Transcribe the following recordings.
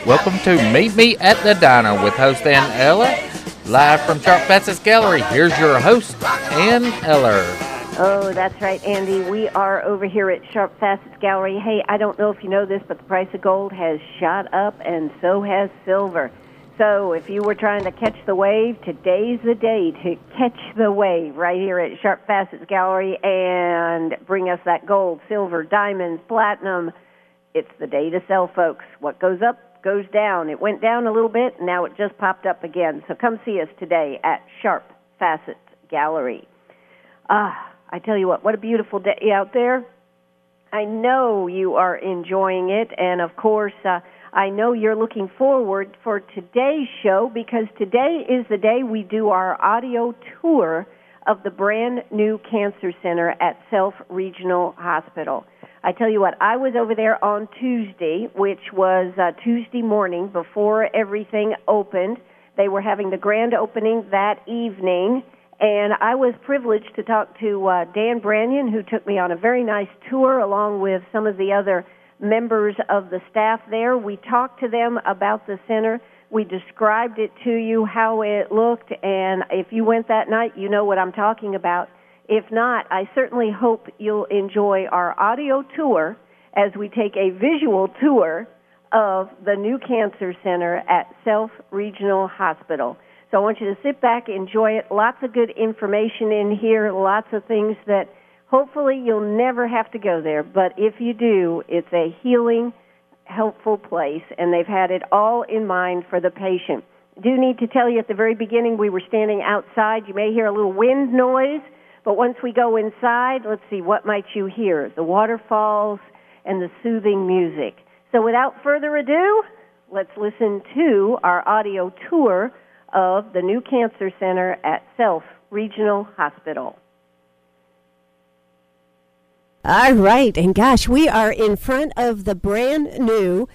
Welcome to Meet Me at the Diner with host Ann Eller. Live from Sharp Facets Gallery, here's your host, Ann Eller. Oh, that's right, Andy. We are over here at Sharp Facets Gallery. Hey, I don't know if you know this, but the price of gold has shot up, and so has silver. So if you were trying to catch the wave, today's the day to catch the wave right here at Sharp Facets Gallery and bring us that gold, silver, diamonds, platinum. It's the day to sell, folks. What goes up goes down. It went down a little bit, and now it just popped up again. So come see us today at Sharp Facets Gallery. I tell you what a beautiful day out there. I know you are enjoying it, and of course, I know you're looking forward for today's show because today is the day we do our audio tour of the brand new cancer center at Self Regional Hospital. I tell you what, I was over there on Tuesday, which was Tuesday morning before everything opened. They were having the grand opening that evening, and I was privileged to talk to Dan Brannion, who took me on a very nice tour along with some of the other members of the staff there. We talked to them about the center. We described it to you, how it looked, and if you went that night, you know what I'm talking about. If not, I certainly hope you'll enjoy our audio tour as we take a visual tour of the new cancer center at Self Regional Hospital. So I want you to sit back, enjoy it. Lots of good information in here, lots of things that hopefully you'll never have to go there. But if you do, it's a healing, helpful place, and they've had it all in mind for the patient. Do need to tell you at the very beginning we were standing outside. You may hear a little wind noise. But once we go inside, let's see, what might you hear? The waterfalls and the soothing music. So without further ado, let's listen to our audio tour of the new cancer center at Self Regional Hospital. All right, and gosh, we are in front of the brand new,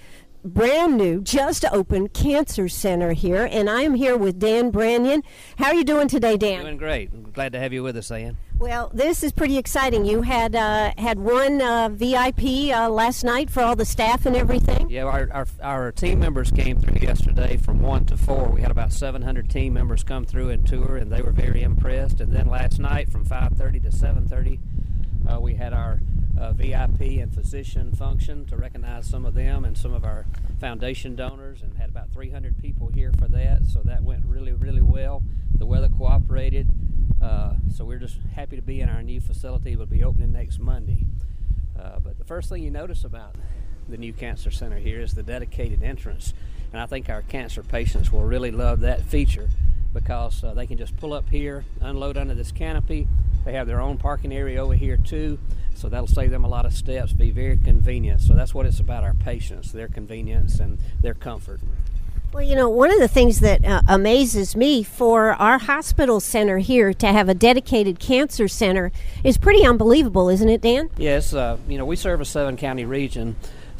just opened cancer center here, and I am here with Dan Brannion. How are you doing today, Dan? Doing great. I'm glad to have you with us, Ann. Well, this is pretty exciting. You had one VIP last night for all the staff and everything. Yeah, our team members came through yesterday from 1 to 4. We had about 700 team members come through and tour, and they were very impressed. And then last night from 5:30 to 7:30, we had our VIP and physician function to recognize some of them and some of our foundation donors, and had about 300 people here for that. So that went really, really well. The weather cooperated. So we're just happy to be in our new facility. We'll be opening next Monday. But the first thing you notice about the new cancer center here is the dedicated entrance. And I think our cancer patients will really love that feature because they can just pull up here, unload under this canopy. They have their own parking area over here too. So that'll save them a lot of steps, be very convenient. So that's what it's about, our patients, their convenience and their comfort. Well, you know, one of the things that amazes me for our hospital center here to have a dedicated cancer center is pretty unbelievable, isn't it, Dan? Yes, we serve a 7-county region,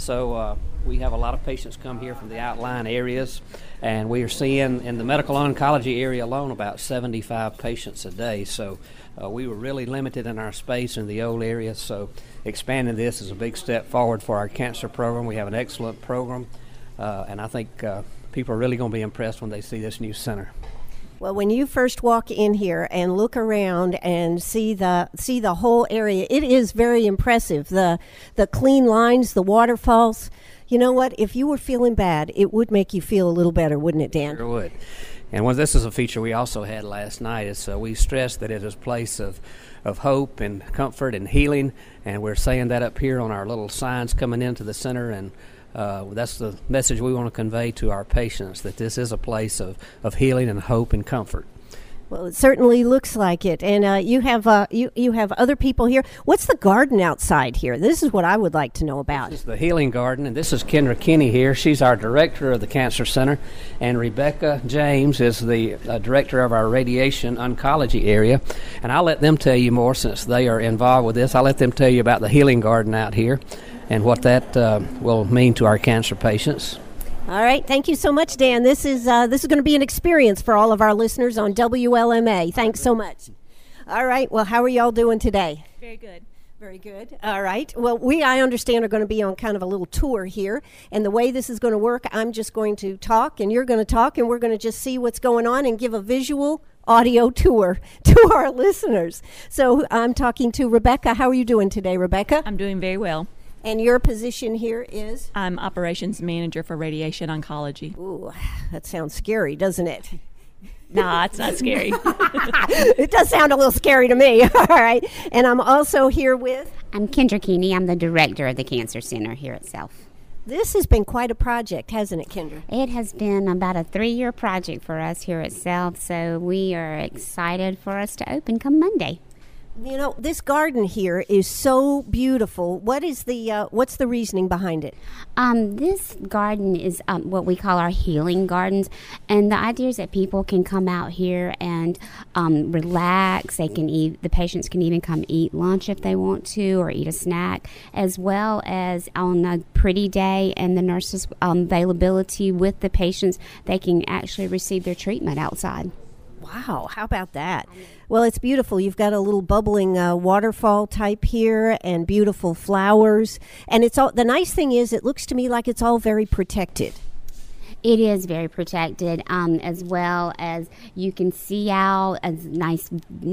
so we have a lot of patients come here from the outlying areas, and we are seeing in the medical oncology area alone about 75 patients a day. So we were really limited in our space in the old area, so expanding this is a big step forward for our cancer program. We have an excellent program, and I think people are really going to be impressed when they see this new center. Well, when you first walk in here and look around and see the whole area, it is very impressive. The clean lines, the waterfalls. You know what? If you were feeling bad, it would make you feel a little better, wouldn't it, Dan? Sure would. And this is a feature we also had last night. Is we stressed that it is a place of hope and comfort and healing, and we're saying that up here on our little signs coming into the center, and that's the message we want to convey to our patients, that this is a place of healing and hope and comfort. Well, it certainly looks like it. And you have other people here. What's the garden outside here? This is what I would like to know about. This is the Healing Garden, and this is Kendra Kinney here. She's our director of the Cancer Center, and Rebecca James is the director of our radiation oncology area. And I'll let them tell you more since they are involved with this. I'll let them tell you about the Healing Garden out here and what that will mean to our cancer patients. All right. Thank you so much, Dan. This is going to be an experience for all of our listeners on WLMA. Thanks so much. All right. Well, how are y'all doing today? Very good. Very good. All right. Well, I understand, are going to be on kind of a little tour here. And the way this is going to work, I'm just going to talk and you're going to talk and we're going to just see what's going on and give a visual audio tour to our listeners. So I'm talking to Rebecca. How are you doing today, Rebecca? I'm doing very well. And your position here is? I'm operations manager for radiation oncology. Ooh, that sounds scary, doesn't it? Nah, it's not scary. It does sound a little scary to me. All right. And I'm also here with? I'm Kendra Keeney. I'm the director of the Cancer Center here itself. This has been quite a project, hasn't it, Kendra? It has been about a 3-year project for us here itself, so we are excited for us to open come Monday. You know, this garden here is so beautiful. What's the reasoning behind it? This garden is what we call our healing gardens, and the idea is that people can come out here and relax. They can eat. The patients can even come eat lunch if they want to, or eat a snack, as well as on a pretty day and the nurses' availability with the patients, they can actually receive their treatment outside. Wow, how about that? Well, it's beautiful. You've got a little bubbling waterfall type here and beautiful flowers. And it's all. The nice thing is it looks to me like it's all very protected. It is very protected, as well as you can see out a nice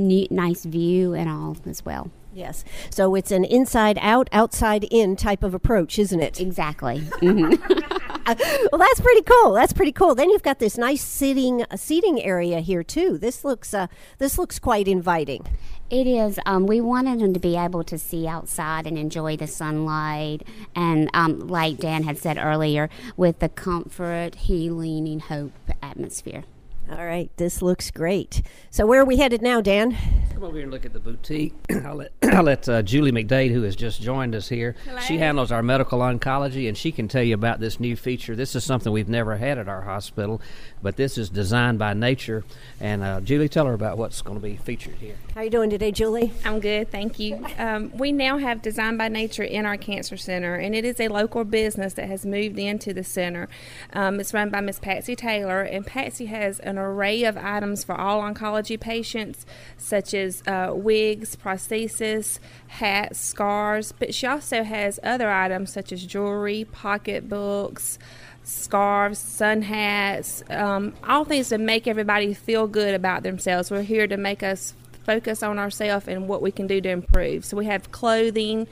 view and all as well. Yes. So it's an inside out, outside in type of approach, isn't it? Exactly. Mm-hmm. Well, that's pretty cool. That's pretty cool. Then you've got this nice seating area here too. This looks quite inviting. It is. We wanted them to be able to see outside and enjoy the sunlight, and like Dan had said earlier, with the comfort, healing, and hope atmosphere. All right, this looks great. So where are we headed now, Dan? Come over here and look at the boutique. I'll let Julie McDade, who has just joined us here. Hello. She handles our medical oncology, and she can tell you about this new feature. This is something we've never had at our hospital, but this is designed by nature. And Julie, tell her about what's going to be featured here. How are you doing today, Julie? I'm good, thank you. We now have Design by Nature in our cancer center, and it is a local business that has moved into the center. It's run by Miss Patsy Taylor, and Patsy has an array of items for all oncology patients, such as wigs, prosthesis, hats, scarves, but she also has other items such as jewelry, pocketbooks, scarves, sun hats, all things to make everybody feel good about themselves. We're here to make us focus on ourselves and what we can do to improve. So we have clothing,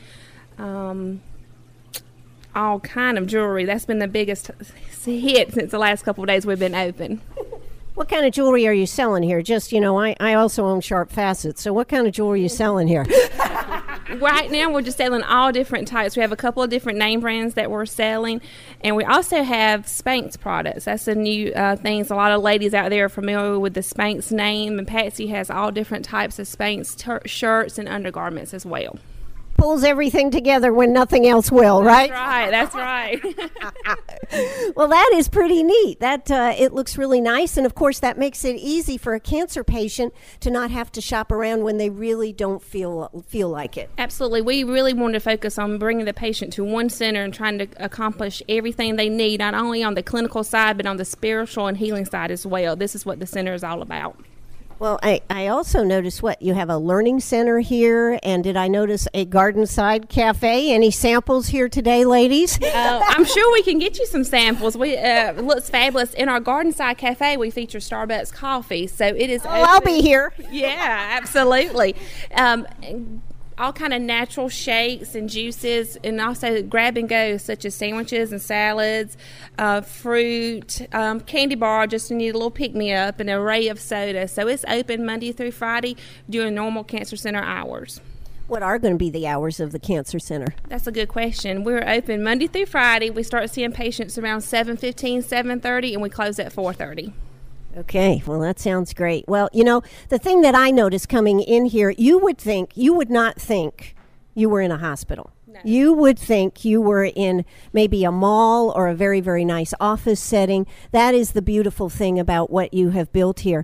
all kind of jewelry. That's been the biggest hit since the last couple of days we've been open. What kind of jewelry are you selling here? Just, I also own Sharp Facets, so what kind of jewelry are you selling here? Right now, we're just selling all different types. We have a couple of different name brands that we're selling, and we also have Spanx products. That's the new things. A lot of ladies out there are familiar with the Spanx name, and Patsy has all different types of Spanx shirts and undergarments as well. Pulls everything together when nothing else will, right? That's right. Well, that is pretty neat. That it looks really nice, and of course that makes it easy for a cancer patient to not have to shop around when they really don't feel like it. Absolutely. We really want to focus on bringing the patient to one center and trying to accomplish everything they need, not only on the clinical side, but on the spiritual and healing side as well. This is what the center is all about. Well, I also noticed you have a learning center here, and did I notice a Gardenside Cafe? Any samples here today, ladies? I'm sure we can get you some samples. It looks fabulous. In our Gardenside Cafe, we feature Starbucks coffee, so it is. I'll be here. Yeah, absolutely. All kind of natural shakes and juices, and also grab and go, such as sandwiches and salads, fruit, candy bar, just to need a little pick-me-up, an array of soda. So it's open Monday through Friday during normal cancer center hours. What are going to be the hours of the cancer center? That's a good question. We're open Monday through Friday. We start seeing patients around 7:15, 7:30, and we close at 4:30. Okay, well, that sounds great. Well, the thing that I noticed coming in here, you would not think you were in a hospital. No. You would think you were in maybe a mall or a very, very nice office setting. That is the beautiful thing about what you have built here.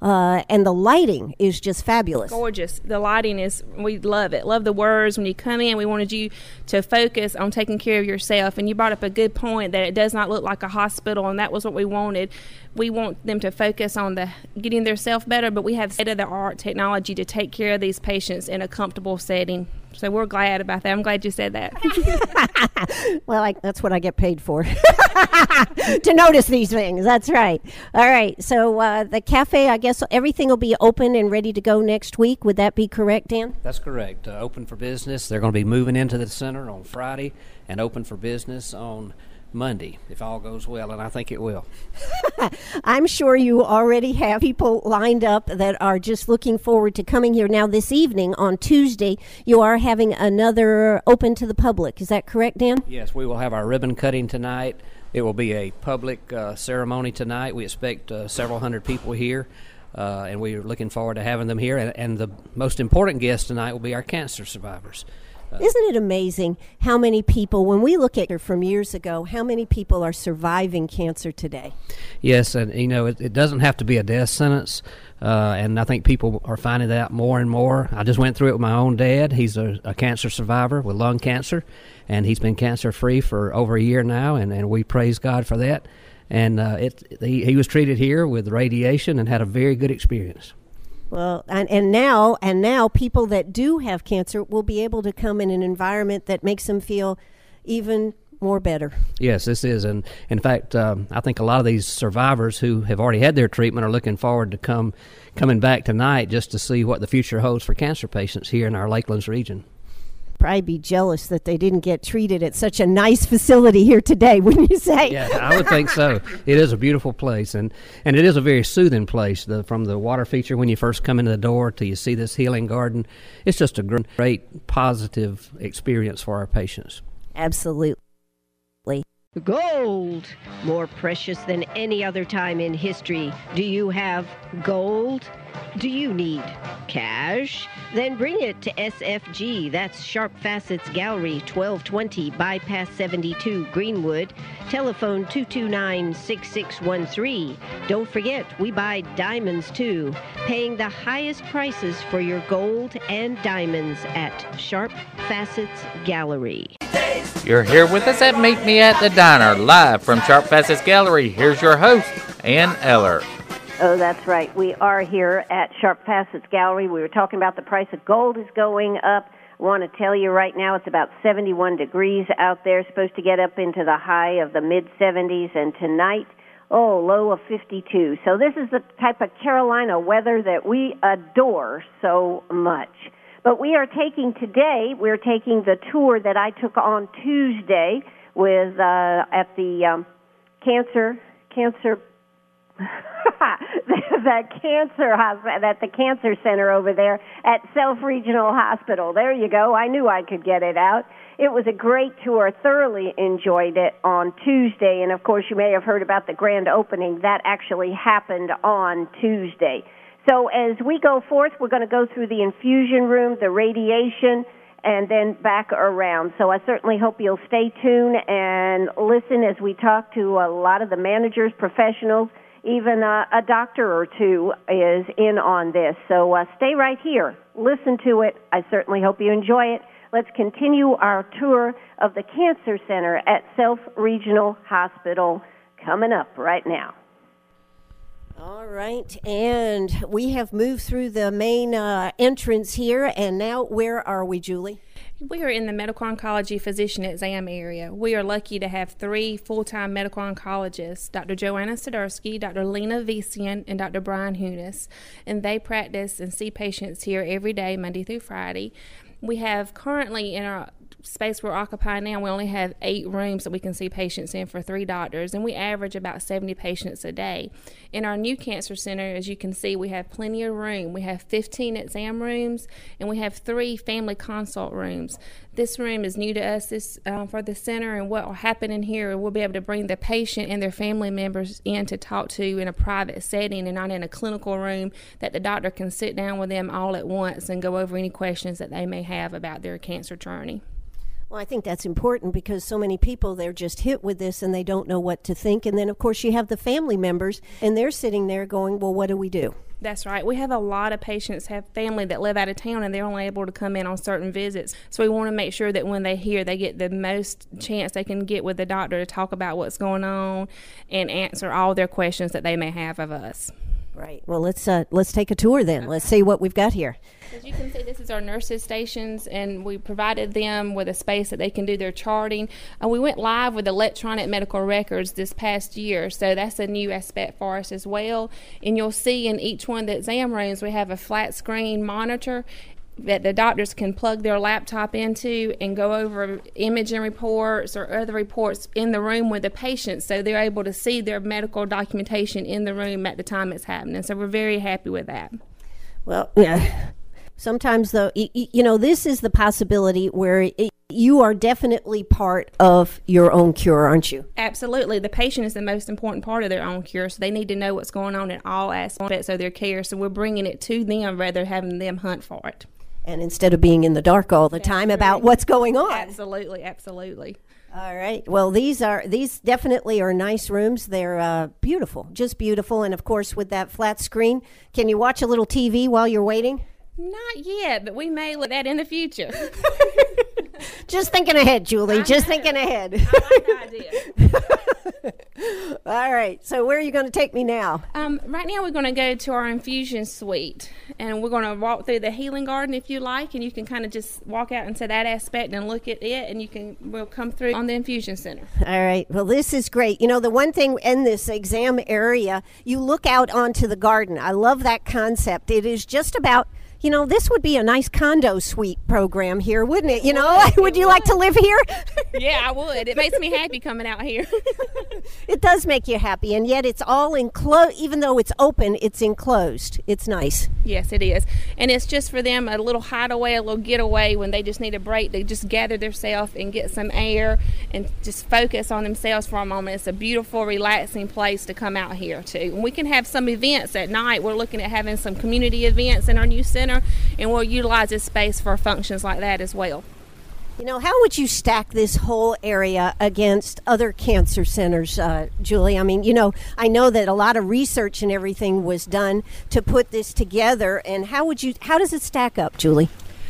and the lighting is just fabulous. Gorgeous. The lighting is, we love it. Love the words. When you come in, we wanted you to focus on taking care of yourself. And you brought up a good point that it does not look like a hospital, and that was what we wanted. We want them to focus on getting their self better, but we have state-of-the-art technology to take care of these patients in a comfortable setting. So we're glad about that. I'm glad you said that. Well, that's what I get paid for, to notice these things. That's right. All right. So the cafe, I guess everything will be open and ready to go next week. Would that be correct, Dan? That's correct. Open for business. They're going to be moving into the center on Friday and open for business on Monday, if all goes well, and I think it will. I'm sure you already have people lined up that are just looking forward to coming here. Now, this evening on Tuesday, you are having another open to the public. Is that correct, Dan? Yes, we will have our ribbon cutting tonight. It will be a public ceremony tonight. We expect several hundred people here, and we are looking forward to having them here. And the most important guest tonight will be our cancer survivors. Isn't it amazing how many people, when we look at it from years ago, how many people are surviving cancer today? Yes, and it doesn't have to be a death sentence, and I think people are finding that out more and more. I just went through it with my own dad. He's a cancer survivor with lung cancer, and he's been cancer-free for over a year now, and we praise God for that. And he was treated here with radiation and had a very good experience. Well, and now people that do have cancer will be able to come in an environment that makes them feel even more better. Yes, this is. And in fact, I think a lot of these survivors who have already had their treatment are looking forward to coming back tonight just to see what the future holds for cancer patients here in our Lakelands region. Probably be jealous that they didn't get treated at such a nice facility here today, wouldn't you say? Yeah, I would think so. It is a beautiful place, and it is a very soothing place. From the water feature when you first come into the door till you see this healing garden, it's just a great positive experience for our patients. Absolutely. Gold, more precious than any other time in history. Do you have gold? Do you need cash? Then bring it to SFG. That's Sharp Facets Gallery, 1220 Bypass 72, Greenwood. Telephone 229-6613. Don't forget, we buy diamonds too. Paying the highest prices for your gold and diamonds at Sharp Facets Gallery. You're here with us at Meet Me at the Diner, live from Sharp Facets Gallery. Here's your host, Ann Eller. Oh, that's right. We are here at Sharp Facets Gallery. We were talking about the price of gold is going up. I want to tell you right now it's about 71 degrees out there, supposed to get up into the high of the mid-70s, and tonight, low of 52. So this is the type of Carolina weather that we adore so much. But we're taking the tour that I took on Tuesday with at the cancer at the cancer center over there at Self Regional Hospital. There you go. I knew I could get it out. It was a great tour. Thoroughly enjoyed it on Tuesday. And of course, you may have heard about the grand opening. That actually happened on Tuesday. So as we go forth, we're going to go through the infusion room, the radiation, and then back around. So I certainly hope you'll stay tuned and listen as we talk to a lot of the managers, professionals, even a doctor or two is in on this. So stay right here. Listen to it. I certainly hope you enjoy it. Let's continue our tour of the Cancer Center at Self Regional Hospital coming up right now. All right, and we have moved through the main entrance here, and now where are we, Julie? We are in the medical oncology physician exam area. We are lucky to have 3 full-time medical oncologists, Dr. Joanna Sidursky, Dr. Lena Visian, and Dr. Brian Hunis, and they practice and see patients here every day, Monday through Friday. We have currently in our space we're occupying now, we only have 8 rooms that we can see patients in for 3 doctors, and we average about 70 patients a day. In our new cancer center, as you can see, we have plenty of room. We have 15 exam rooms, and we have 3 family consult rooms. This room is new to us for the center, and what will happen in here, we'll be able to bring the patient and their family members in to talk to in a private setting and not in a clinical room that the doctor can sit down with them all at once and go over any questions that they may have about their cancer journey. Well, I think that's important because so many people, they're just hit with this and they don't know what to think. And then, of course, you have the family members and they're sitting there going, well, what do we do? That's right. We have a lot of patients have family that live out of town and they're only able to come in on certain visits. So we want to make sure that when they hear, they get the most chance they can get with the doctor to talk about what's going on and answer all their questions that they may have of us. Right. Well, let's take a tour then. Let's see what we've got here. As you can see, this is our nurses' stations, and we provided them with a space that they can do their charting. We went live with electronic medical records this past year, so that's a new aspect for us as well. And you'll see in each one of the exam rooms, we have a flat screen monitor that the doctors can plug their laptop into and go over imaging reports or other reports in the room with the patient, so they're able to see their medical documentation in the room at the time it's happening. So we're very happy with that. Well, yeah. Sometimes, though, this is the possibility where you are definitely part of your own cure, aren't you? Absolutely. The patient is the most important part of their own cure, so they need to know what's going on in all aspects of their care. So we're bringing it to them rather than having them hunt for it. And instead of being in the dark all the time about what's going on. Absolutely, absolutely. All right. Well, these definitely are nice rooms. They're beautiful, just beautiful. And of course, with that flat screen, can you watch a little TV while you're waiting? Not yet, but we may look at that in the future. Just thinking ahead, Julie. Just thinking ahead. I like the idea. All right. So where are you going to take me now? Right now we're going to go to our infusion suite, and we're going to walk through the healing garden if you like, and you can kind of just walk out into that aspect and look at it, and we'll come through on the infusion center. All right. Well, this is great. You know, the one thing in this exam area, you look out onto the garden. I love that concept. It is just about, this would be a nice condo suite program here, wouldn't it? Would you like to live here? Yeah, I would. It makes me happy coming out here. It does make you happy, and yet it's all enclosed. Even though it's open, it's enclosed. It's nice. Yes, it is. And it's just for them a little hideaway, a little getaway when they just need a break. They just gather themselves and get some air and just focus on themselves for a moment. It's a beautiful, relaxing place to come out here to. And we can have some events at night. We're looking at having some community events in our new center, and we'll utilize this space for functions like that as well. How would you stack this whole area against other cancer centers, Julie? I mean, I know that a lot of research and everything was done to put this together, and how does it stack up, Julie?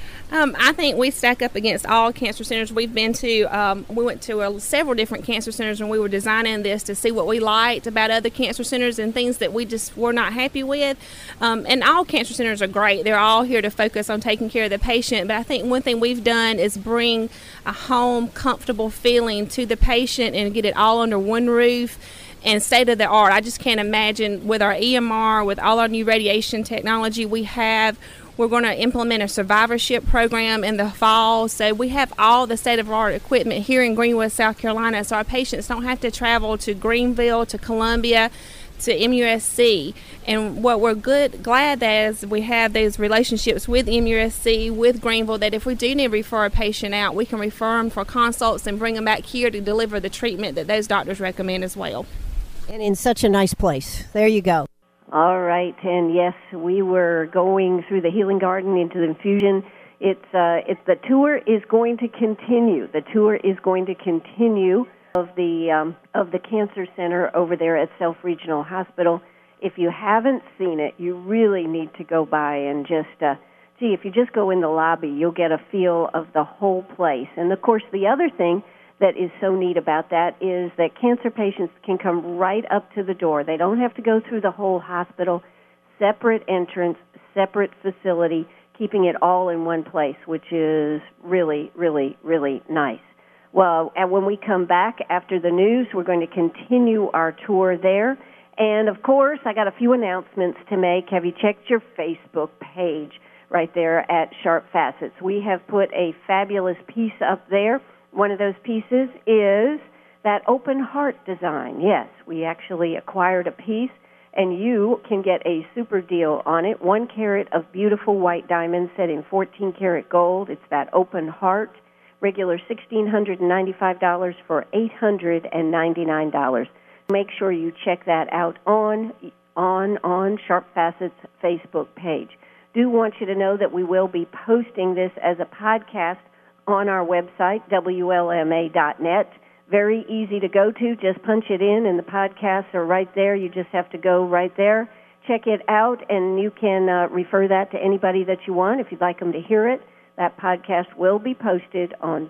I think we stack up against all cancer centers we've been to. We went to several different cancer centers when we were designing this to see what we liked about other cancer centers and things that we just were not happy with. And all cancer centers are great. They're all here to focus on taking care of the patient. But I think one thing we've done is bring a home, comfortable feeling to the patient and get it all under one roof. And state of the art. I just can't imagine with our EMR, with all our new radiation technology we have. We're going to implement a survivorship program in the fall. So we have all the state-of-the-art equipment here in Greenwood, South Carolina, so our patients don't have to travel to Greenville, to Columbia, to MUSC. And what we're glad that is we have those relationships with MUSC, with Greenville, that if we do need to refer a patient out, we can refer them for consults and bring them back here to deliver the treatment that those doctors recommend as well. And in such a nice place. There you go. All right, and yes, we were going through the healing garden into the infusion. It's the tour is going to continue. The tour is going to continue of the cancer center over there at Self Regional Hospital. If you haven't seen it, you really need to go by and just if you just go in the lobby, you'll get a feel of the whole place. And of course, the other thing that is so neat about that is that cancer patients can come right up to the door. They don't have to go through the whole hospital, separate entrance, separate facility, keeping it all in one place, which is really, really, really nice. Well, and when we come back after the news, we're going to continue our tour there. And, of course, I got a few announcements to make. Have you checked your Facebook page right there at Sharp Facets? We have put a fabulous piece up there. One of those pieces is that open heart design. Yes, we actually acquired a piece, and you can get a super deal on it. 1 carat of beautiful white diamonds set in 14 karat gold. It's that open heart. Regular $1,695 for $899. Make sure you check that out on Sharp Facets Facebook page. Do want you to know that we will be posting this as a podcast on our website, WLMA.net. Very easy to go to. Just punch it in, and the podcasts are right there. You just have to go right there, check it out, and you can refer that to anybody that you want if you'd like them to hear it. That podcast will be posted on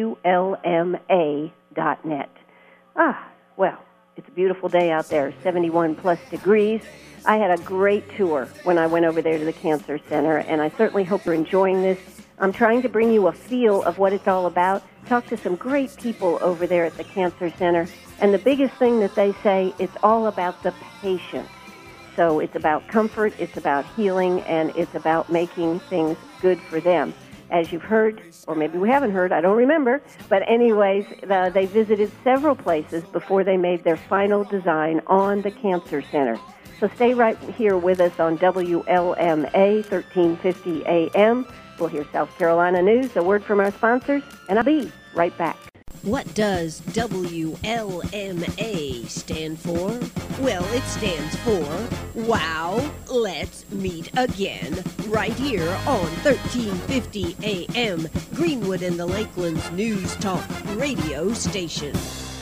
WLMA.net. Well, it's a beautiful day out there, 71-plus degrees. I had a great tour when I went over there to the Cancer Center, and I certainly hope you're enjoying this. I'm trying to bring you a feel of what it's all about. Talk to some great people over there at the Cancer Center, and the biggest thing that they say, it's all about the patient. So it's about comfort, it's about healing, and it's about making things good for them. As you've heard, or maybe we haven't heard, I don't remember, but anyways, they visited several places before they made their final design on the Cancer Center. So stay right here with us on WLMA 1350 AM. We'll hear South Carolina news, a word from our sponsors, and I'll be right back. What does WLMA stand for? Well, it stands for Wow, Let's Meet Again, right here on 1350 AM, Greenwood and the Lakelands News Talk radio station.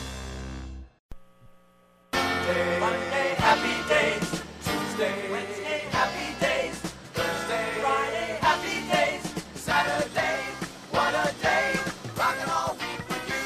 Monday, happy days. Tuesday, Wednesday, happy days. Thursday, Friday, happy days. Saturday, what a day. Rockin' all week with you.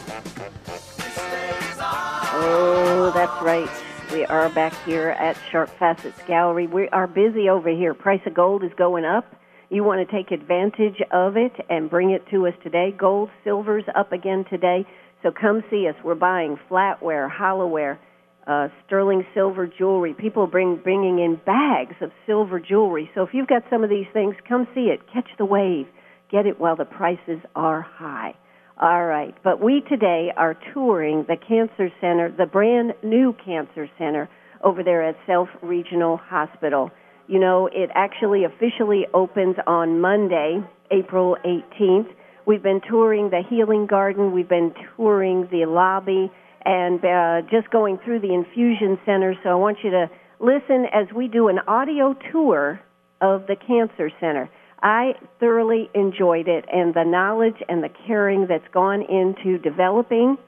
This day is ours. Oh, that's right. We are back here at Sharp Facets Gallery. We are busy over here. Price of gold is going up. You want to take advantage of it and bring it to us today. Gold, silver's up again today. So come see us. We're buying flatware, hollowware, sterling silver jewelry. People bringing in bags of silver jewelry. So if you've got some of these things, come see it. Catch the wave. Get it while the prices are high. All right. But we today are touring the Cancer Center, the brand new Cancer Center over there at Self Regional Hospital. You know, it actually officially opens on Monday, April 18th. We've been touring the Healing Garden. We've been touring the lobby and just going through the infusion center. So I want you to listen as we do an audio tour of the Cancer Center. I thoroughly enjoyed it, and the knowledge and the caring that's gone into developing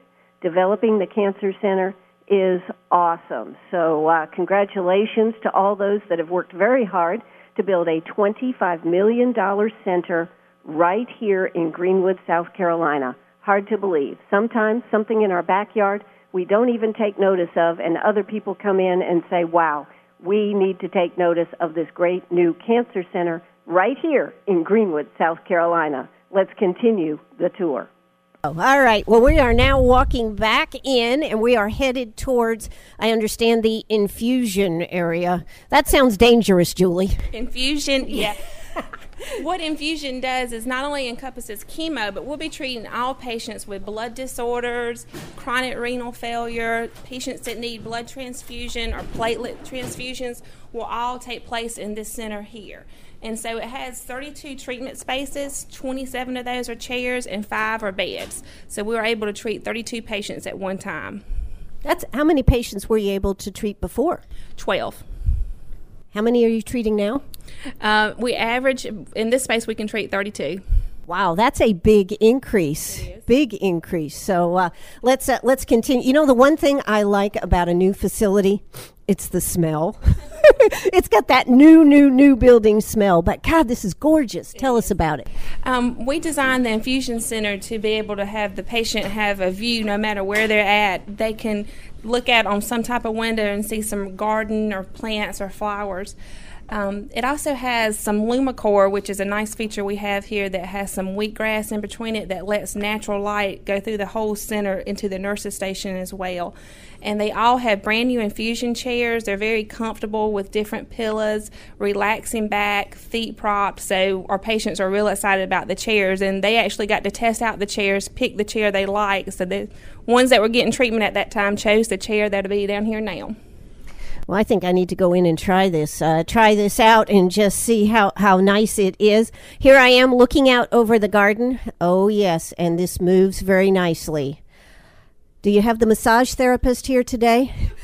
the Cancer Center is awesome. So congratulations to all those that have worked very hard to build a $25 million center right here in Greenwood, South Carolina. Hard to believe. Sometimes something in our backyard we don't even take notice of, and other people come in and say, wow, we need to take notice of this great new Cancer Center right here in Greenwood, South Carolina. Let's continue the tour. All right. Well, we are now walking back in, and we are headed towards, I understand, the infusion area. That sounds dangerous, Julie. Infusion, yeah. What infusion does is not only encompasses chemo, but we'll be treating all patients with blood disorders, chronic renal failure, patients that need blood transfusion or platelet transfusions will all take place in this center here. And so it has 32 treatment spaces, 27 of those are chairs, and 5 are beds. So we were able to treat 32 patients at one time. That's how many patients were you able to treat before? 12. How many are you treating now? We average, in this space, we can treat 32. Wow, that's a big increase. Big increase. So let's continue. You know, the one thing I like about a new facility, it's the smell. It's got that new building smell. But God, this is gorgeous. Tell us about it. We designed the infusion center to be able to have the patient have a view no matter where they're at. They can look out on some type of window and see some garden or plants or flowers. It also has some Lumicore, which is a nice feature we have here that has some wheatgrass in between it that lets natural light go through the whole center into the nurses' station as well. And they all have brand new infusion chairs. They're very comfortable with different pillows, relaxing back, feet propped. So our patients are real excited about the chairs, and they actually got to test out the chairs, pick the chair they like. So the ones that were getting treatment at that time chose the chair that'll be down here now. Well, I think I need to go in and try this out and just see how nice it is. Here I am looking out over the garden. Oh, yes, and this moves very nicely. Do you have the massage therapist here today?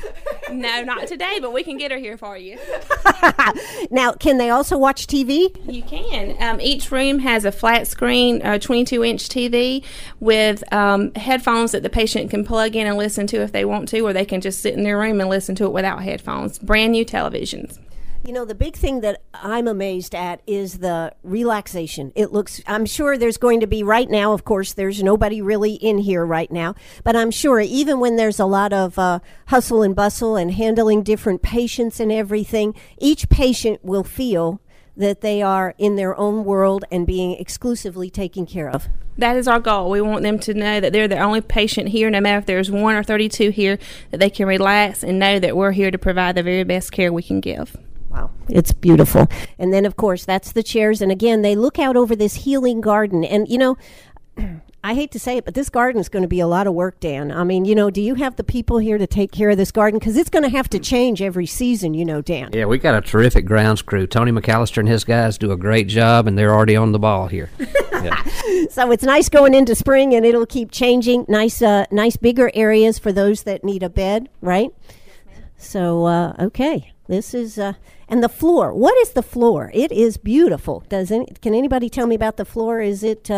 No, not today, but we can get her here for you. Now, can they also watch TV? You can. Each room has a flat screen, 22-inch TV with headphones that the patient can plug in and listen to if they want to, or they can just sit in their room and listen to it without headphones. Brand new televisions. You know, the big thing that I'm amazed at is the relaxation. It looks, I'm sure there's going to be right now, of course, there's nobody really in here right now, but I'm sure even when there's a lot of hustle and bustle and handling different patients and everything, each patient will feel that they are in their own world and being exclusively taken care of. That is our goal. We want them to know that they're the only patient here, no matter if there's 1 or 32 here, that they can relax and know that we're here to provide the very best care we can give. Wow, it's beautiful. And then, of course, that's the chairs. And again, they look out over this healing garden. And, you know, I hate to say it, but this garden is going to be a lot of work, Dan. I mean, you know, do you have the people here to take care of this garden? Because it's going to have to change every season, you know, Dan. Yeah, we got a terrific grounds crew. Tony McAllister and his guys do a great job, and they're already on the ball here. Yeah. So it's nice going into spring, and it'll keep changing. Nice bigger areas for those that need a bed, right? So, okay. This is, and the floor. What is the floor? It is beautiful. Can anybody tell me about the floor? Is it,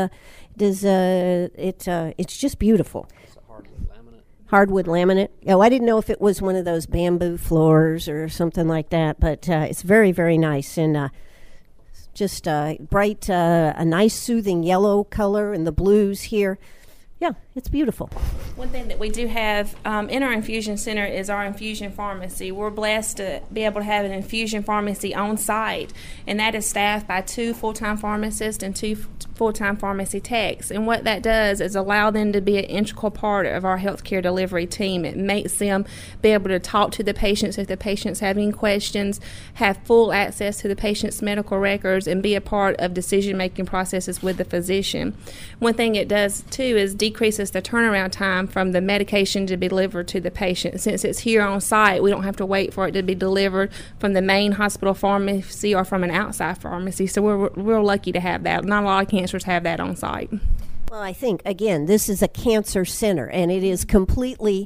it's just beautiful. It's a hardwood laminate. Hardwood laminate. Oh, I didn't know if it was one of those bamboo floors or something like that, but it's very, very nice. And just bright, a nice soothing yellow color and the blues here. Yeah, it's beautiful. One thing that we do have in our infusion center is our infusion pharmacy. We're blessed to be able to have an infusion pharmacy on site, and that is staffed by 2 full-time pharmacists and 2 full-time pharmacy techs. And what that does is allow them to be an integral part of our healthcare delivery team. It makes them be able to talk to the patients if the patients have any questions, have full access to the patient's medical records, and be a part of decision-making processes with the physician. One thing it does, too, is decreases the turnaround time from the medication to be delivered to the patient. Since it's here on site, we don't have to wait for it to be delivered from the main hospital pharmacy or from an outside pharmacy. So we're lucky to have that. Not a lot of cancers have that on site. Well, I think, again, this is a cancer center, and it is completely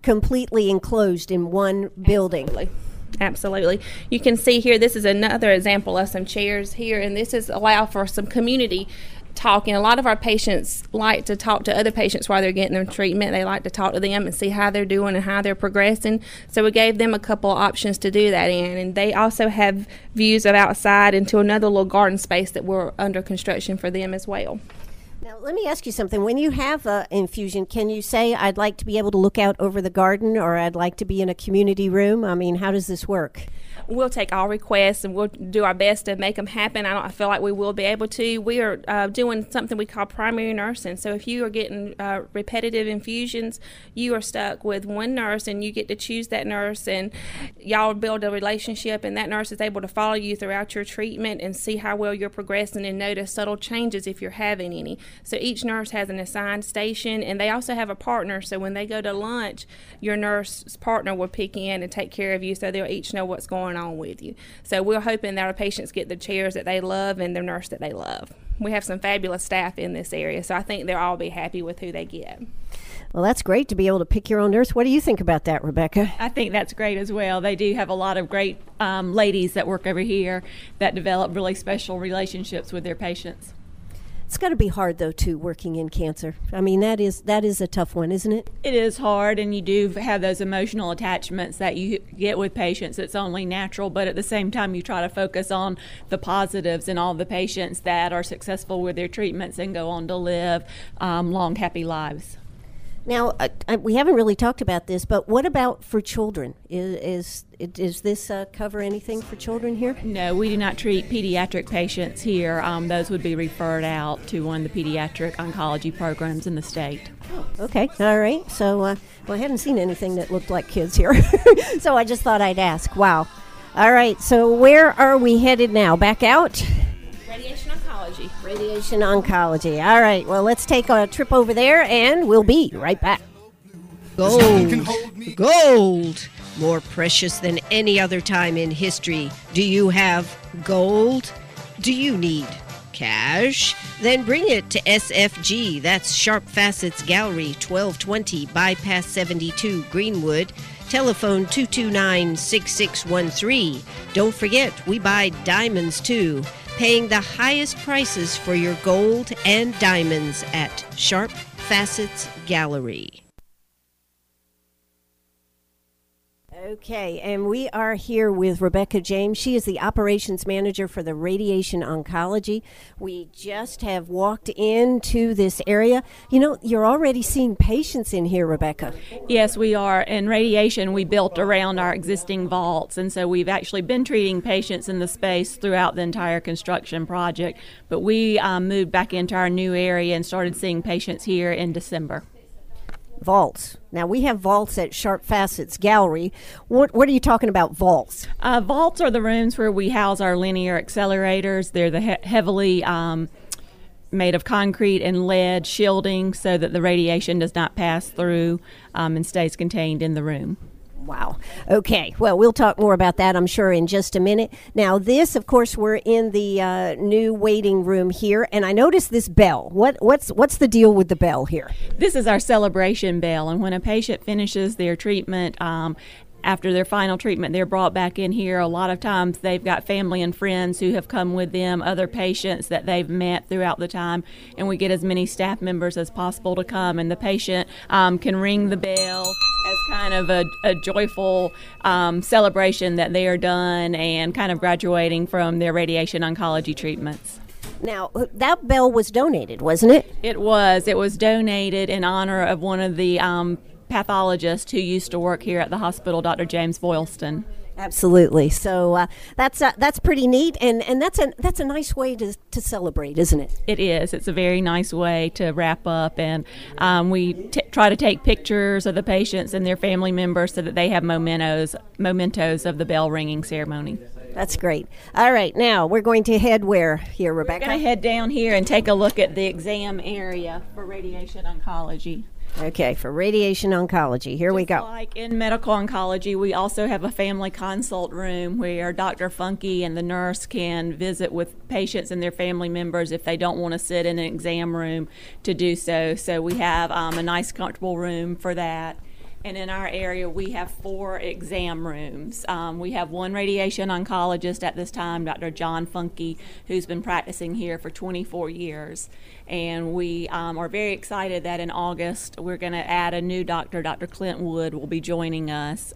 enclosed in one building. Absolutely. You can see here, this is another example of some chairs here, and this is allow for some community talking. A lot of our patients like to talk to other patients while they're getting their treatment. They like to talk to them and see how they're doing and how they're progressing. So we gave them a couple of options to do that in. And they also have views of outside into another little garden space that we're under construction for them as well. Now, let me ask you something. When you have an infusion, can you say, I'd like to be able to look out over the garden, or I'd like to be in a community room? I mean, how does this work? We'll take all requests and we'll do our best to make them happen. I feel like we will be able to. We are doing something we call primary nursing. So if you are getting repetitive infusions, you are stuck with one nurse and you get to choose that nurse, and y'all build a relationship, and that nurse is able to follow you throughout your treatment and see how well you're progressing and notice subtle changes if you're having any. So each nurse has an assigned station, and they also have a partner. So when they go to lunch, your nurse's partner will pick in and take care of you, so they'll each know what's going on with you. So we're hoping that our patients get the chairs that they love and the nurse that they love. We have some fabulous staff in this area, so I think they'll all be happy with who they get. Well, that's great to be able to pick your own nurse. What do you think about that, Rebecca? I think that's great as well. They do have a lot of great ladies that work over here that develop really special relationships with their patients. It's got to be hard, though, too, working in cancer. I mean, that is a tough one, isn't it? It is hard, and you do have those emotional attachments that you get with patients. It's only natural, but at the same time, you try to focus on the positives and all the patients that are successful with their treatments and go on to live long, happy lives. Now, we haven't really talked about this, but what about for children? Does this cover anything for children here? No, we do not treat pediatric patients here. Those would be referred out to one of the pediatric oncology programs in the state. Oh, okay. All right. So, well, I haven't seen anything that looked like kids here. So I just thought I'd ask. Wow. All right. So where are we headed now? Back out? Radiation oncology. Radiation oncology. All right. Well, let's take a trip over there, and we'll be right back. Gold. More precious than any other time in history. Do you have gold? Do you need cash? Then bring it to SFG. That's Sharp Facets Gallery, 1220 Bypass 72, Greenwood. Telephone 229-6613. Don't forget, we buy diamonds too. Paying the highest prices for your gold and diamonds at Sharp Facets Gallery. Okay, and we are here with Rebecca James. She is the operations manager for the radiation oncology. We just have walked into this area. You know, you're already seeing patients in here, Rebecca. Yes, we are. In radiation, we built around our existing vaults, and so we've actually been treating patients in the space throughout the entire construction project. But we moved back into our new area and started seeing patients here in December. Vaults. Now, we have vaults at Sharp Facets Gallery. What are you talking about, vaults? Vaults are the rooms where we house our linear accelerators. They're the heavily made of concrete and lead shielding so that the radiation does not pass through and stays contained in the room. Wow. Okay. Well, we'll talk more about that, I'm sure, in just a minute. Now, this, of course, we're in the new waiting room here, and I noticed this bell. What's the deal with the bell here? This is our celebration bell, and when a patient finishes their treatment, after their final treatment, they're brought back in here. A lot of times they've got family and friends who have come with them, other patients that they've met throughout the time, and we get as many staff members as possible to come. And the patient can ring the bell as kind of a joyful celebration that they are done and kind of graduating from their radiation oncology treatments. Now, that bell was donated, wasn't it? It was. It was donated in honor of one of the pathologist who used to work here at the hospital, Dr. James Boylston. Absolutely. So that's pretty neat, and that's a nice way to celebrate, isn't it? It is. It's a very nice way to wrap up, and we try to take pictures of the patients and their family members so that they have mementos of the bell ringing ceremony. That's great. All right, now we're going to head where here, Rebecca? We're going to head down here and take a look at the exam area for radiation oncology. Okay, for radiation oncology, here we go. Like in medical oncology, we also have a family consult room where Dr. Funky and the nurse can visit with patients and their family members if they don't want to sit in an exam room to do so. So we have a nice, comfortable room for that. And in our area, we have 4 exam rooms. We have one radiation oncologist at this time, Dr. John Funky, who's been practicing here for 24 years. And we are very excited that in August, we're going to add a new doctor. Dr. Clint Wood will be joining us.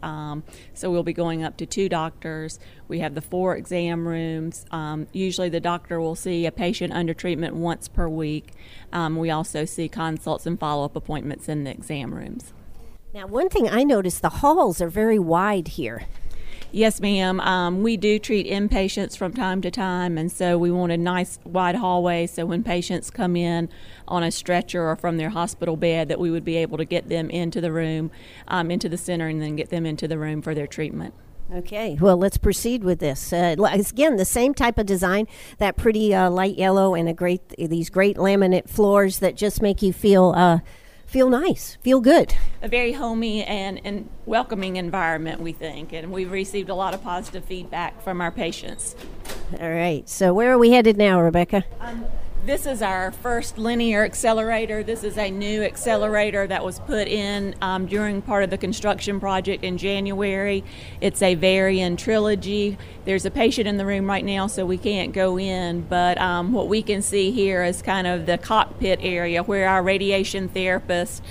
So we'll be going up to 2 doctors. We have the 4 exam rooms. Usually the doctor will see a patient under treatment once per week. We also see consults and follow-up appointments in the exam rooms. Now, one thing I noticed, the halls are very wide here. Yes, ma'am. We do treat inpatients from time to time, and so we want a nice wide hallway so when patients come in on a stretcher or from their hospital bed that we would be able to get them into the room, into the center, and then get them into the room for their treatment. Okay, well, let's proceed with this. Again, the same type of design, that pretty light yellow and these great laminate floors that just make you feel nice, feel good. A very homey and welcoming environment, we think, and we've received a lot of positive feedback from our patients. All right, so where are we headed now, Rebecca? This is our first linear accelerator. This is a new accelerator that was put in during part of the construction project in January. It's a Varian Trilogy. There's a patient in the room right now, so we can't go in, but what we can see here is kind of the cockpit area where our radiation therapists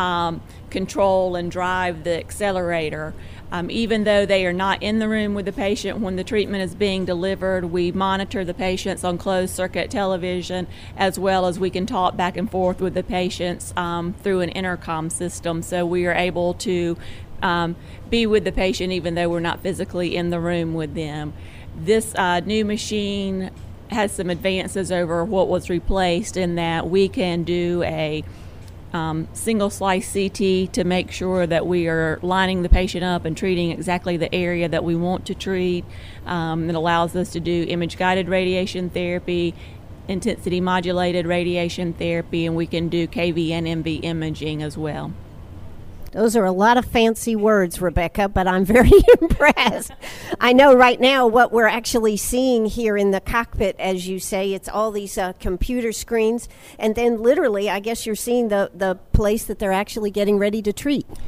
control and drive the accelerator. Even though they are not in the room with the patient when the treatment is being delivered, we monitor the patients on closed circuit television, as well as we can talk back and forth with the patients through an intercom system. So we are able to be with the patient even though we're not physically in the room with them. This new machine has some advances over what was replaced in that we can do a single slice CT to make sure that we are lining the patient up and treating exactly the area that we want to treat. It allows us to do image guided radiation therapy, intensity modulated radiation therapy, and we can do KV and MV imaging as well. Those are a lot of fancy words, Rebecca, but I'm very impressed. I know right now what we're actually seeing here in the cockpit, as you say, it's all these computer screens, and then literally, I guess you're seeing the place that they're actually getting ready to treat.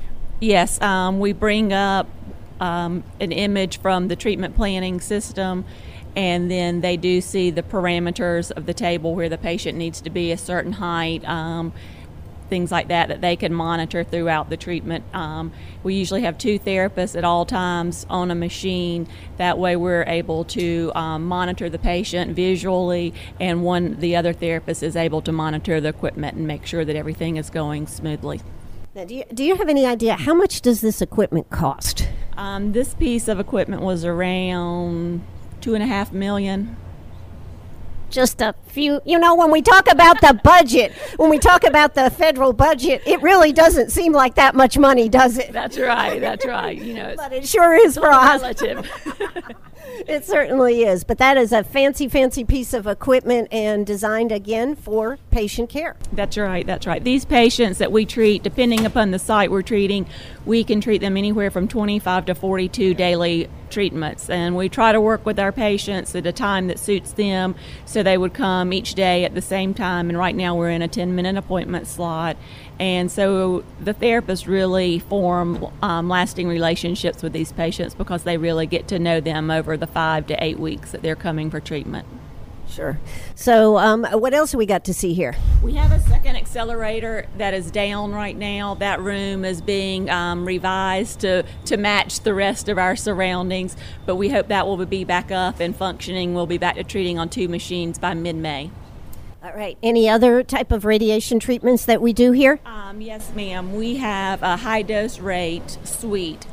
Yes, we bring up an image from the treatment planning system, and then they do see the parameters of the table where the patient needs to be a certain height, things like that they can monitor throughout the treatment. We usually have 2 therapists at all times on a machine. That way we're able to monitor the patient visually, and the other therapist is able to monitor the equipment and make sure that everything is going smoothly. Now, do you have any idea how much does this equipment cost? This piece of equipment was around $2.5 million. Just a few, when we talk about the budget, when we talk about the federal budget, it really doesn't seem like that much money, does it? That's right. But it sure is for us. Relative. It certainly is. But that is a fancy piece of equipment and designed, again, for patient care. That's right. These patients that we treat, depending upon the site we're treating, we can treat them anywhere from 25 to 42 daily treatments. And we try to work with our patients at a time that suits them, so they would come each day at the same time. And right now we're in a 10-minute appointment slot. And so the therapists really form lasting relationships with these patients because they really get to know them over the 5 to 8 weeks that they're coming for treatment. Sure. So what else have we got to see here? We have a second accelerator that is down right now. That room is being revised to match the rest of our surroundings, but we hope that will be back up and functioning. We'll be back to treating on 2 machines by mid-May. All right. Any other type of radiation treatments that we do here? Yes, ma'am. We have a high-dose rate suite.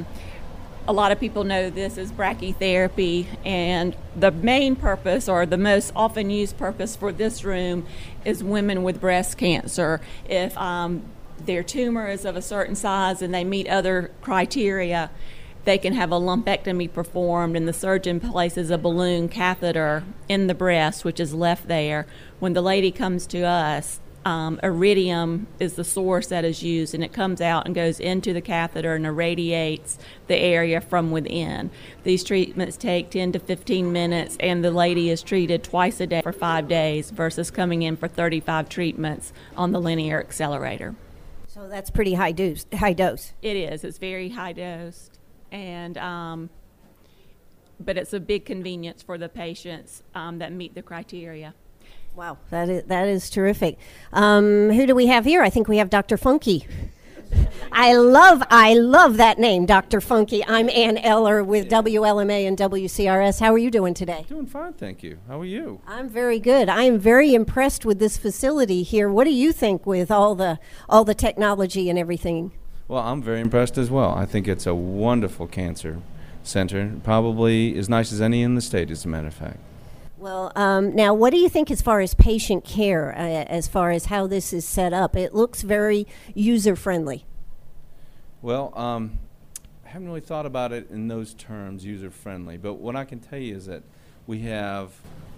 A lot of people know this as brachytherapy, and the main purpose, or the most often used purpose for this room, is women with breast cancer. If their tumor is of a certain size and they meet other criteria, they can have a lumpectomy performed, and the surgeon places a balloon catheter in the breast, which is left there. When the lady comes to us, iridium is the source that is used, and it comes out and goes into the catheter and irradiates the area from within. These treatments take 10 to 15 minutes, and the lady is treated twice a day for 5 days versus coming in for 35 treatments on the linear accelerator. So that's pretty high dose. It is. It's very high dose, and but it's a big convenience for the patients that meet the criteria. Wow, that is terrific. Who do we have here? I think we have Dr. Funky. I love that name, Dr. Funky. I'm Ann Eller with WLMA and WCRS. How are you doing today? Doing fine, thank you. How are you? I'm very good. I am very impressed with this facility here. What do you think with all the technology and everything? Well, I'm very impressed as well. I think it's a wonderful cancer center, probably as nice as any in the state, as a matter of fact. Well, now, what do you think as far as patient care, as far as how this is set up? It looks very user-friendly. Well, I haven't really thought about it in those terms, user-friendly. But what I can tell you is that we have,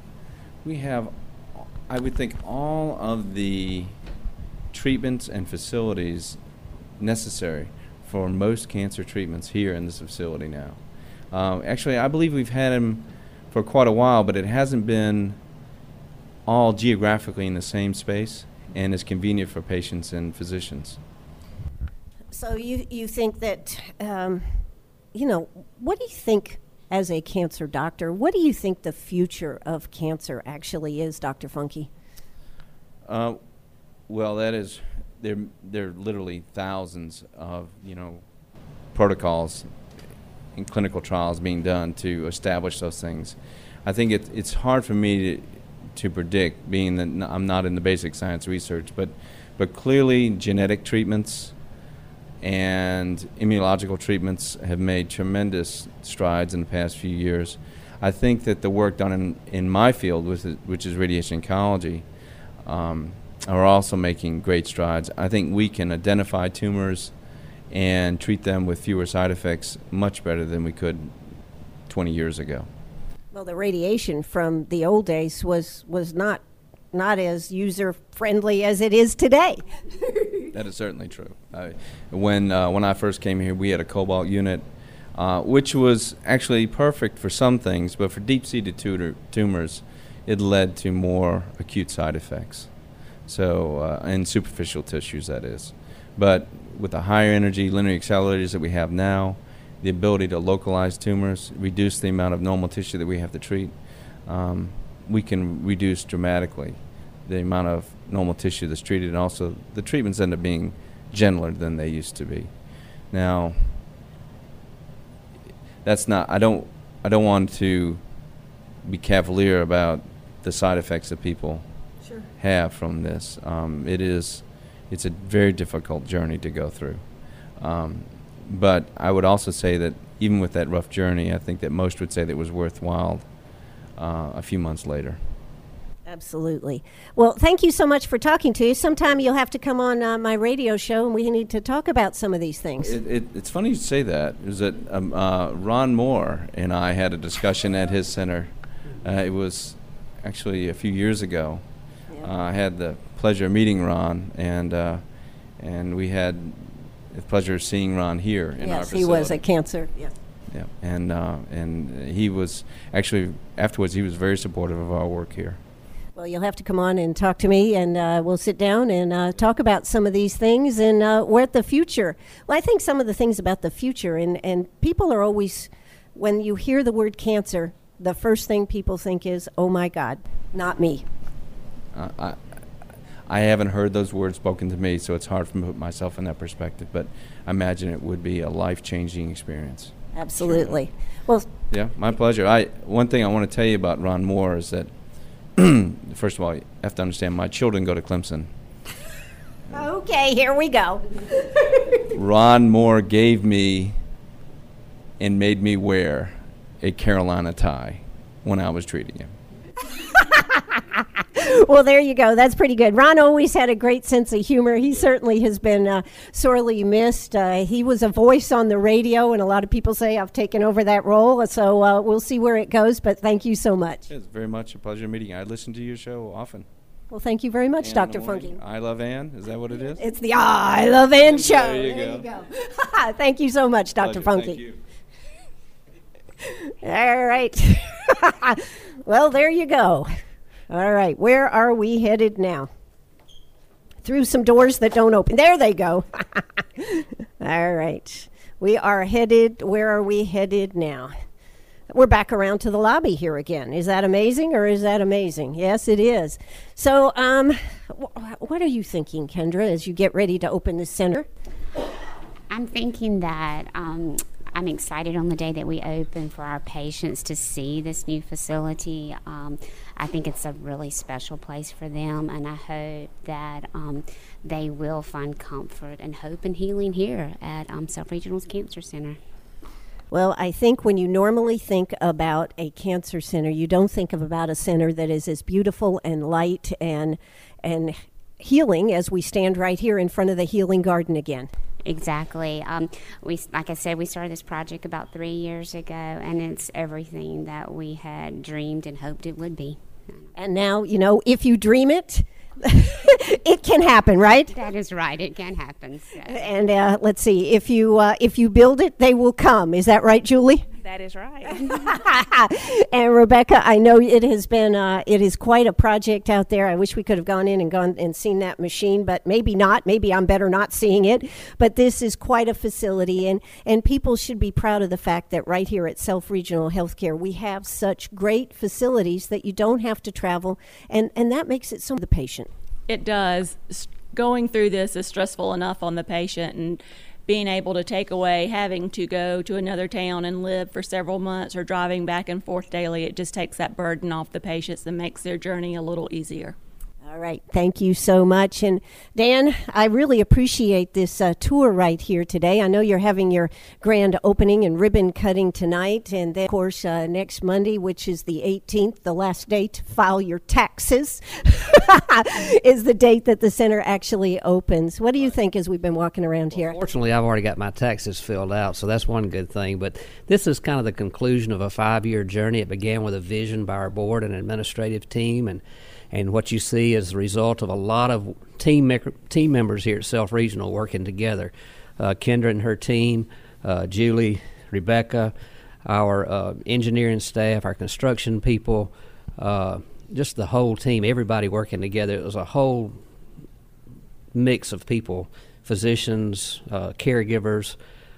I would think, all of the treatments and facilities necessary for most cancer treatments here in this facility now. Actually, I believe we've had them for quite a while, but it hasn't been all geographically in the same space and is convenient for patients and physicians. So you think that, what do you think as a cancer doctor, what do you think the future of cancer actually is, Dr. Funky? Well, that is, there are literally thousands of, protocols in clinical trials being done to establish those things. I think it's hard for me to predict, being that I'm not in the basic science research, but clearly genetic treatments and immunological treatments have made tremendous strides in the past few years. I think that the work done in my field, which is radiation oncology, are also making great strides. I think we can identify tumors and treat them with fewer side effects much better than we could 20 years ago. Well, the radiation from the old days was not as user-friendly as it is today. That is certainly true. When I first came here, we had a cobalt unit, which was actually perfect for some things, but for deep-seated tumors, it led to more acute side effects. So, in superficial tissues, that is. But with the higher energy linear accelerators that we have now, the ability to localize tumors, reduce the amount of normal tissue that we have to treat, we can reduce dramatically the amount of normal tissue that's treated, and also the treatments end up being gentler than they used to be. Now, that's not, I don't want to be cavalier about the side effects that people have from this. It's a very difficult journey to go through. But I would also say that even with that rough journey, I think that most would say that it was worthwhile a few months later. Absolutely. Well, thank you so much for talking to you. Sometime you'll have to come on my radio show, and we need to talk about some of these things. It's funny you say that. Is that Ron Moore and I had a discussion at his center. It was actually a few years ago. I had the pleasure of meeting Ron, and we had the pleasure of seeing Ron here in our facility. Yes, he was a cancer. Yeah. Yeah, and he was actually afterwards. He was very supportive of our work here. Well, you'll have to come on and talk to me, and we'll sit down and talk about some of these things and what the future. Well, I think some of the things about the future, and people are always, when you hear the word cancer, the first thing people think is, oh my God, not me. I haven't heard those words spoken to me, so it's hard for me to put myself in that perspective, but I imagine it would be a life-changing experience. Absolutely. Sure. Well, yeah, my pleasure. One thing I want to tell you about Ron Moore is that, first of all, you have to understand my children go to Clemson. Okay, here we go. Ron Moore gave me and made me wear a Carolina tie when I was treating him. Well, there you go. That's pretty good. Ron always had a great sense of humor. He certainly has been sorely missed. He was a voice on the radio, and a lot of people say I've taken over that role. So we'll see where it goes, but thank you so much. It's very much a pleasure meeting you. I listen to your show often. Well, thank you very much, Ann Dr. Funky. I Love Ann? Is that what it is? It's the I Love Ann show. There you go. Thank you so much, Dr. Pleasure. Funky. Thank you. All right. Well, there you go. All right, where are we headed now? Through some doors that don't open. There they go. All right. We are headed, where are we headed now? We're back around to the lobby here again. Is that amazing, or is that amazing? Yes, it is. So what are you thinking, Kendra, as you get ready to open the center? I'm thinking that I'm excited on the day that we open for our patients to see this new facility. I think it's a really special place for them, and I hope that they will find comfort and hope and healing here at South Regional's Cancer Center. Well, I think when you normally think about a cancer center, you don't think about a center that is as beautiful and light and healing as we stand right here in front of the Healing Garden again. Exactly. Like I said, we started this project about 3 years ago, and it's everything that we had dreamed and hoped it would be. And now, if you dream it, it can happen, right? That is right. It can happen. So. And let's see, if you build it, they will come. Is that right, Julie? That is right. And Rebecca, I know it is quite a project out there. I wish we could have gone and seen that machine, but maybe not. Maybe I'm better not seeing it. But this is quite a facility, and people should be proud of the fact that right here at Self Regional Healthcare, we have such great facilities that you don't have to travel, and that makes it so the patient. It does. Going through this is stressful enough on the patient, and being able to take away having to go to another town and live for several months or driving back and forth daily, it just takes that burden off the patients and makes their journey a little easier. All right. Thank you so much. And Dan, I really appreciate this tour right here today. I know you're having your grand opening and ribbon cutting tonight. And then, of course, next Monday, which is the 18th, the last day to file your taxes, is the date that the center actually opens. What do you think as we've been walking around here? Fortunately, I've already got my taxes filled out, so that's one good thing. But this is kind of the conclusion of a 5-year journey. It began with a vision by our board and administrative team, and what you see is the result of a lot of team members here at Self Regional working together. Kendra and her team, Julie, Rebecca, our engineering staff, our construction people, just the whole team, everybody working together. It was a whole mix of people physicians, caregivers,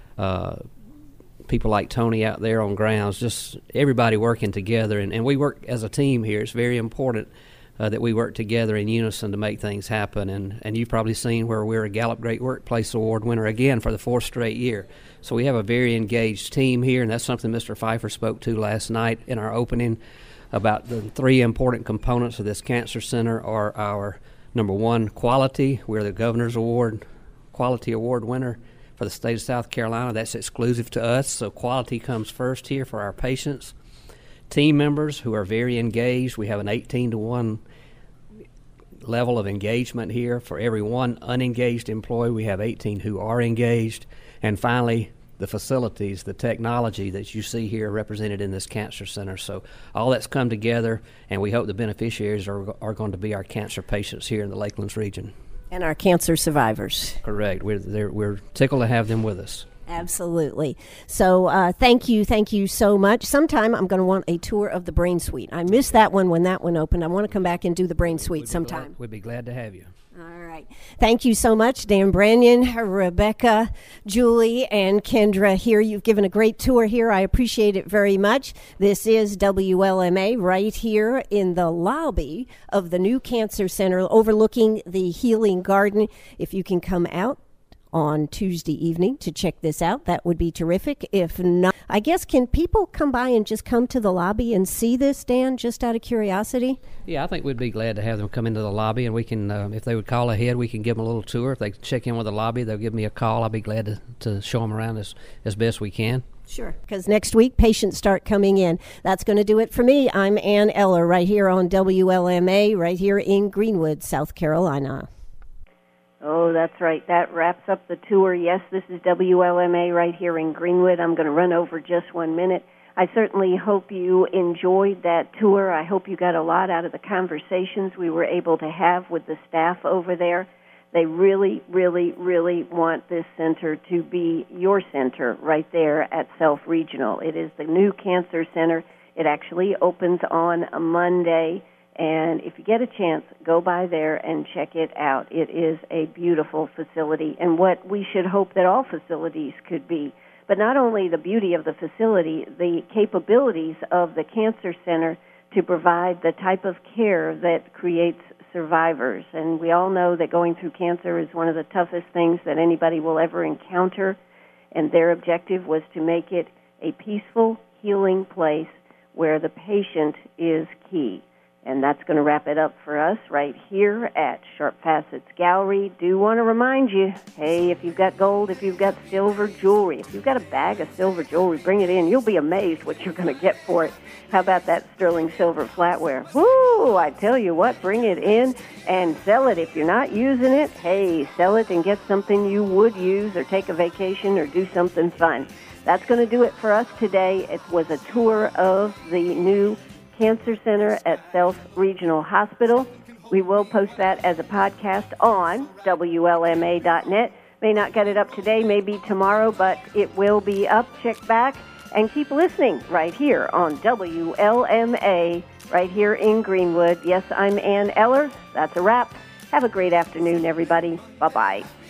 people like Tony out there on grounds, just everybody working together. And we work as a team here. It's very important that we work together in unison to make things happen. And you've probably seen where we're a Gallup Great Workplace Award winner again for the 4th straight year. So we have a very engaged team here, and that's something Mr. Pfeiffer spoke to last night in our opening about the 3 important components of this cancer center are our number 1, quality. We're the Governor's Award, Quality Award winner for the state of South Carolina. That's exclusive to us, so quality comes first here for our patients. Team members who are very engaged. We have an 18-to-1 level of engagement here. For every 1 unengaged employee, we have 18 who are engaged. And finally, the facilities, the technology that you see here represented in this cancer center. So all that's come together, and we hope the beneficiaries are going to be our cancer patients here in the Lakelands region. And our cancer survivors. Correct. We're tickled to have them with us. Absolutely. So thank you so much. Sometime I'm going to want a tour of the Brain Suite. I missed that one when that one opened. I want to come back and do the Brain Suite sometime. We'd be glad to have you. All right. Thank you so much, Dan Branyon, Rebecca, Julie, and Kendra here. You've given a great tour here. I appreciate it very much. This is WLMA right here in the lobby of the new Cancer Center overlooking the Healing Garden. If you can come out on Tuesday evening to check this out, that would be terrific. If not, I guess, can people come by and just come to the lobby and see this, Dan, just out of curiosity? Yeah, I think we'd be glad to have them come into the lobby, and we can, if they would call ahead, we can give them a little tour. If they check in with the lobby, they'll give me a call. I'll be glad to show them around as best we can. Sure, because next week patients start coming in. That's going to do it for me. I'm Ann Eller right here on WLMA, right here in Greenwood, South Carolina. Oh, that's right. That wraps up the tour. Yes, this is WLMA right here in Greenwood. I'm going to run over just 1 minute. I certainly hope you enjoyed that tour. I hope you got a lot out of the conversations we were able to have with the staff over there. They really, really, really want this center to be your center right there at Self Regional. It is the new Cancer Center. It actually opens on a Monday. And if you get a chance, go by there and check it out. It is a beautiful facility, and what we should hope that all facilities could be. But not only the beauty of the facility, the capabilities of the Cancer Center to provide the type of care that creates survivors. And we all know that going through cancer is one of the toughest things that anybody will ever encounter, and their objective was to make it a peaceful, healing place where the patient is key. And that's going to wrap it up for us right here at Sharp Facets Gallery. Do want to remind you, hey, if you've got gold, if you've got silver jewelry, if you've got a bag of silver jewelry, bring it in. You'll be amazed what you're going to get for it. How about that sterling silver flatware? Woo! I tell you what, bring it in and sell it. If you're not using it, hey, sell it and get something you would use or take a vacation or do something fun. That's going to do it for us today. It was a tour of the new Cancer Center at Self Regional Hospital. We will post that as a podcast on WLMA.net. May not get it up today, maybe tomorrow, but it will be up. Check back and keep listening right here on WLMA, right here in Greenwood. Yes, I'm Ann Eller. That's a wrap. Have a great afternoon, everybody. Bye-bye.